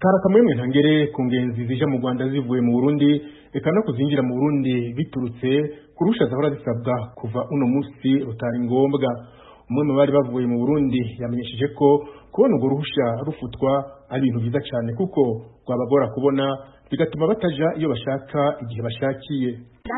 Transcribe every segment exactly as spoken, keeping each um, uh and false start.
Karakamwe ntangere ku ngenzi zija mu Rwanda zivuye mu Burundi eka no kuzinjira mu Burundi biturutse kurusha zahora zisabwa kuva uno musi rutari ngombwa. Umwe mu bari bavuye mu Burundi yamenyesheje ko kubona urwo ruhusha rufutwa ari ibintu byiza cyane kuko rwabagora kubona bigatuma bataja iyo bashaka igihe bashakiye.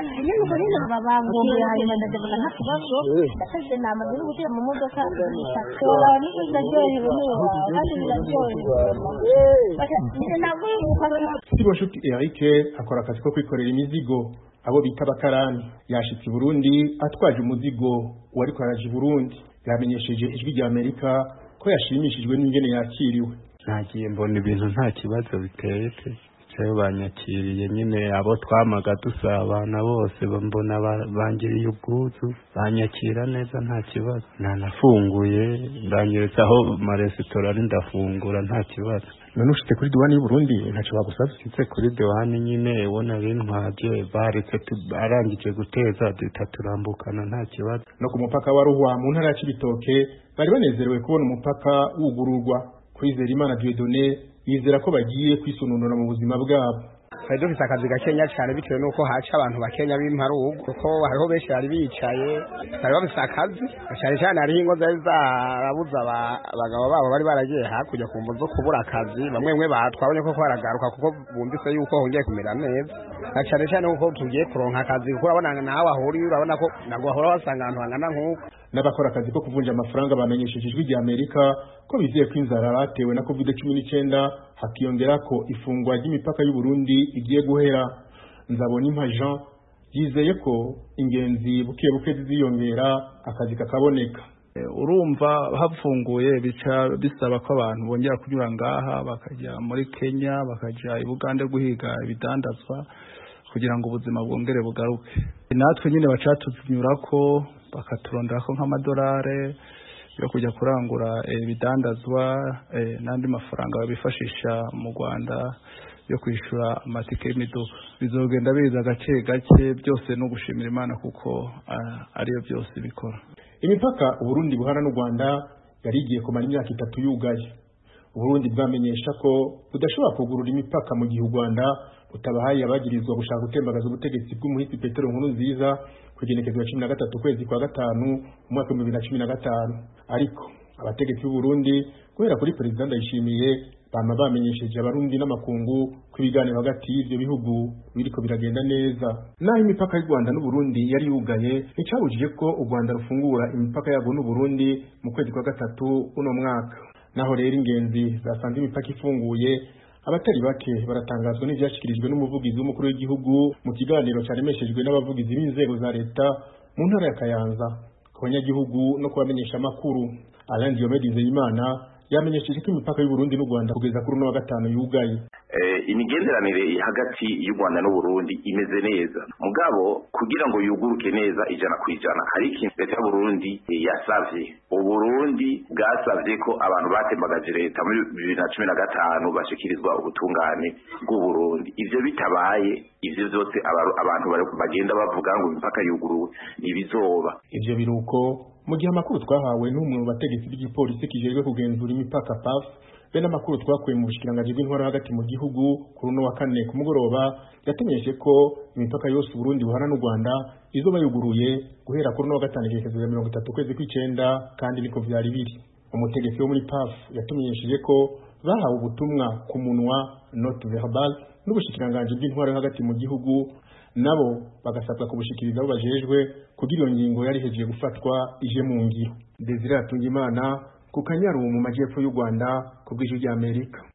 Sibonshuti Eric akora akazi ko kwikorera imizigo abo bita bakarani yashitse i Burundi atwaje umuzigo wari kwaraje i Burundi yamenyesheje ijwi rya Amerika ko yashimishijwe n'ingene yakiriwe. Nagiye mbona ibintu nta kibazo biteye pe cyo banyakiriye nyine abo twamaga dusabana bose bambona bangiriye ubwuzu banyakira neza nta kibazo nanafunguye ndanyeretse aho maresitora ari ndafungura nta kibazo. None ushite kuri diwani y'u Burundi ntacyo bagusabye? Nshitse kuri diwani nyine ubona bintwaje baretse arangije guteza dutatulambukana nta kibazo. No ku mupaka wa Ruhwa mu ntara ya Cibitoke bari banezerewe kubona umupaka wugururwa. Kwizera Imana Dieudonné yizera ko bagiye kwisununura mu buzima bwabo. Twari dufise akazi gakenya cyane bitewe nuko haca abantu bakenya b'imparugo kuko hariho benshi bari bicaye bari bafise akazi cyane cyane hariho ingo zari zarabuza abagabo babo bari baragiye hakurya ku mvo zo kubura akazi bamwe bamwe batwabonye ko baragaruka kuko bumvise yuko hongeye kumera neza na cyane cyane uko tugiye kuronka akazi kuko urabona nawe ahuri urabona ko nago ahora basanga ahantu hangana nk'uko. N'abakora akazi ko kuvunja amafaranga bamenyesheje ijwi rya Amerika ko bizeye ko inzara batewe na covid cumi n'icyenda hakiyongera ko ifungwa ry'imipaka y'u Burundi igiye guhera. Nzabona Impa Jean yizeye ko ingenzi buke buke ziziyongera akazi kakaboneka. Urumva hafunguye bica bisaba ko abantu bongera kunyura ngaha bakajya muri Kenya bakaja i Bugande guhiga ibidandazwa kugira ngo ubuzima bwongere bugaruke. Natwe nyine bacatunyurako bakaturonderako nk'amadolare yo kujya kurangura ibidandazwa e, n'andi mafaranga babifashisha mu Rwanda yo kwishura amatike y'imiduga. Bizogenda biza gake gake byose no gushimira Imana kuko ariyo byose bikora. Imipaka u Burundi buhana n'u Rwanda yari igiye kumara imyaka itatu yugaye. U Burundi bwamenyesha ko budashobora kugurura imipaka mu gihe u Rwanda utabahaye abagirizwa gushaka gutembagaza ubutegetsi bw'umuhisi Petero Nkurunziza kugenekezwa cumi na gatatu kwezi kwa gatanu mu mwaka wa bibiri na cumi na gatanu. Ariko abategetsi b'u Burundi guhera kuri Perezida Ndayishimiye bama bamenyesheje abarundi n'amakungu ko ibiganiro hagati y'ivyo bihugu biriko biragenda neza. Naho imipaka y'u Rwanda n'u Burundi yari yugaye nticabujije ko u Rwanda rufungura imipaka yabo n'u Burundi mu kwezi kwa gatatu uno mwaka. Naho rero ingenzi zasanze imipaka ifunguye abatari bake baratangazwa n'ivyashikirijwe n'umuvugizi w'umukuru w'igihugu mu kiganiro cyaremeshejwe n'abavugizi b'inzego za leta mu ntara ya Kayanza ku banyagihugu no kubamenyesha amakuru. Alain Diomede Nzeyimana yamenyesheje ko imipaka y'u Burundi n'u Rwanda kugeza kuri uno wa gatanu yugaye. Eh imigenderanire hagati y'u Rwanda n'u Burundi imeze neza mugabo kugira ngo yuguruke neza ijana kwijana hari ikintu leta y'u Burundi yasavye. U Burundi bwasavye ko abantu batembagaje leta muri bibiri na cumi na gatanu bashikirizwa ubutungane bw'u Burundi. Ivyo bitabaye ivyo byose abantu bagenda bavuga ngo imipaka yuguruwe ibizoba. Ivyo biruko mu gihe amakuru twahawe n'umwe mu bategetsi b'igipolisi kijejwe kugenzura imipaka P A F be n'amakuru twakuye mu bushikiranganje bw'intwaro hagati mu gihugu kuri uno wa kane ku mugoroba yatemeje ko imipaka yose u Burundi buhana n'u Rwanda izoba yuguruye guhera kuri uno wa gatanu igenekerezo mirongo itatu kwezi kw'icenda kandi niko vyari biri. Umutegetsi wo muri P A F yatumenyesheje ko bahawe ubutumwa ku munwa note verbal n'ubushikiranganje bw'intwaro hagati mu gihugu nabo bagasabwa kubushikiriza abo bajejwe kugira iyo ngingo yari hejeje gufatwa ije mu ngiro. Desire Atungimana ku Kanyaru mu majyepfo y'u Rwanda ku bw'ijwi rya Amerika.